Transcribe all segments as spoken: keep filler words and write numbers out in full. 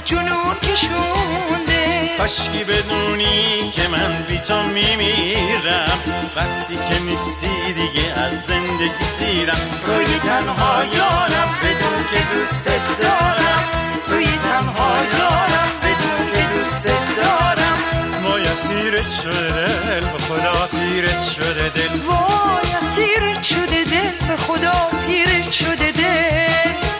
جنون کشونده. کاشکی بدونی که من بی تو میمیرم، وقتی که نیستی دیگه از زندگی سیرم. توی تنها یارم بدون که دوست دارم، توی تنها یارم بدون که دوست دارم. وای اسیرت شده دل به خدا پیرت شده دل، وای اسیرت شده دل به خدا پیرت شده دل.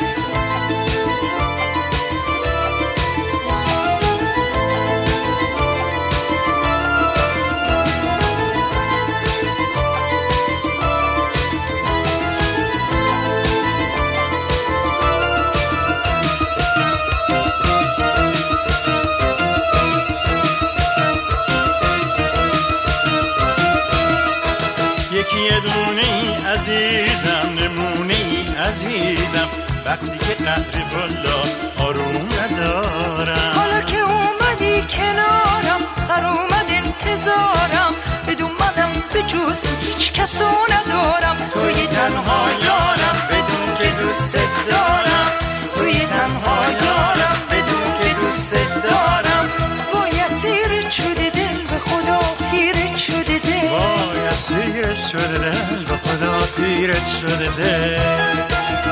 یکی دونه ای عزیزم، نمونه ای عزیزم، وقتی که قهر بالا آروم ندارم. حالا که اومدی کنارم سر اومد انتظارم، بدون منم به جز هیچ کسو ندارم. توی تنها یارم بدون که دوست دارم، توی تنها یارم بدون که دوست دارم. وای اسیرت شده دل به خدا پیرت شده دل، وای اسیرت شده دل به خدا پیرت شده دل.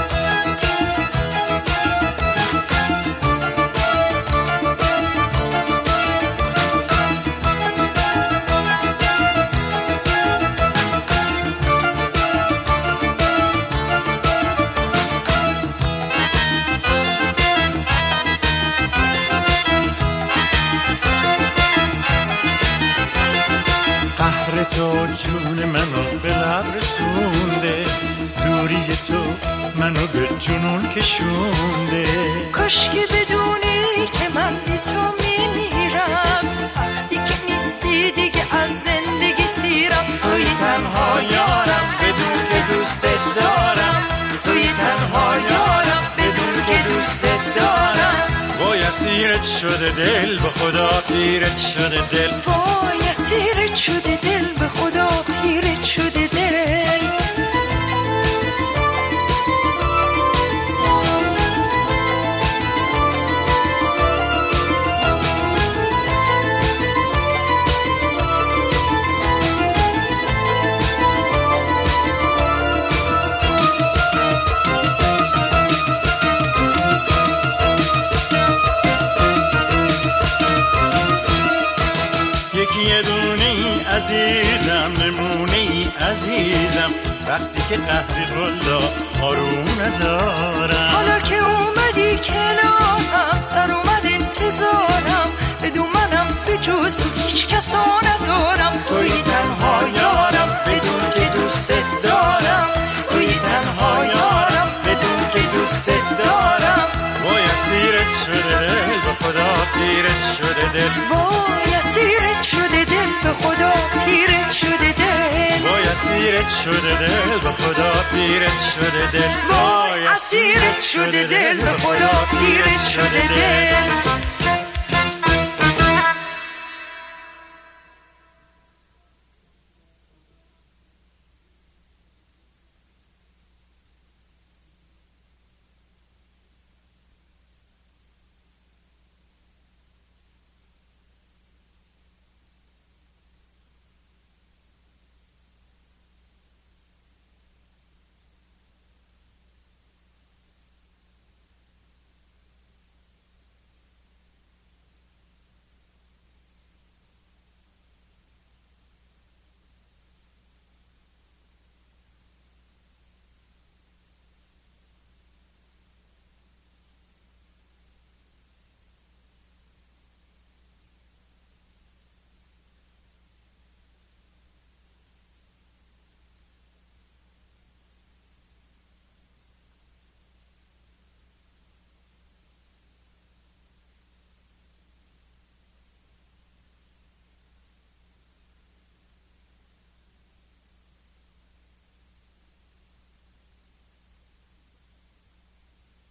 تو جون منو به لب رسونده، دوری تو منو به جنون کشونده. کاشکی بدونی که من بی تو میمیرم، وقتی که نیستی دیگه از زندگی سیرم. توی تنها یارم بدون که دوست دارم، توی تنها یارم بدون که دوست دارم. وای اسیرت شده دل به خدا پیرت شده دل، وای اسیرت شده دل به خدا پیرت شده دل. یکی دونه ای عزیزم، نمونه ای عزیزم، وقتی که قهر بالا آروم ندارم. حالا که اومدی کنارم سر اومد انتظارم، بدون منم به جز هیچ کسو ندارم. توی تنها یارم بدون که دوست دارم، توی تنها یارم بدون که دوست دارم. وای اسیرت شده دل به خدا پیرت شده دل، وای اسیرت شده دل به خدا پیرت شده دل. وای اسیرت شده دل به خدا پیرت شده دل، وای اسیرت شده دل به خدا پیرت شده دل.